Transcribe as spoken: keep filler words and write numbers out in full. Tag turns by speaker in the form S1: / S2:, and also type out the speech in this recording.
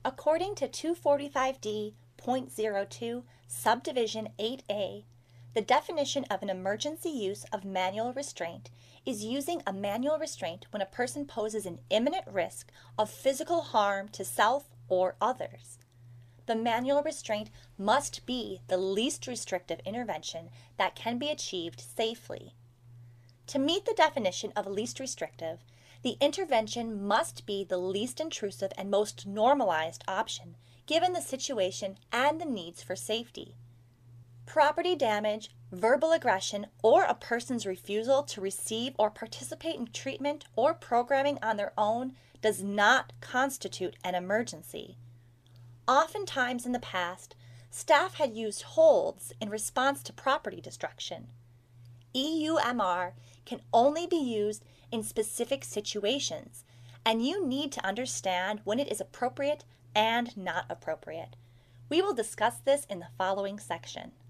S1: According to two forty-five D point zero two, subdivision eight A, the definition of an emergency use of manual restraint is using a manual restraint when a person poses an imminent risk of physical harm to self or others. The manual restraint must be the least restrictive intervention that can be achieved safely. To meet the definition of least restrictive, the intervention must be the least intrusive and most normalized option, given the situation and the needs for safety. Property damage, verbal aggression, or a person's refusal to receive or participate in treatment or programming on their own does not constitute an emergency. Oftentimes in the past, staff had used holds in response to property destruction. E U M R can only be used in specific situations, and you need to understand when it is appropriate and not appropriate. We will discuss this in the following section.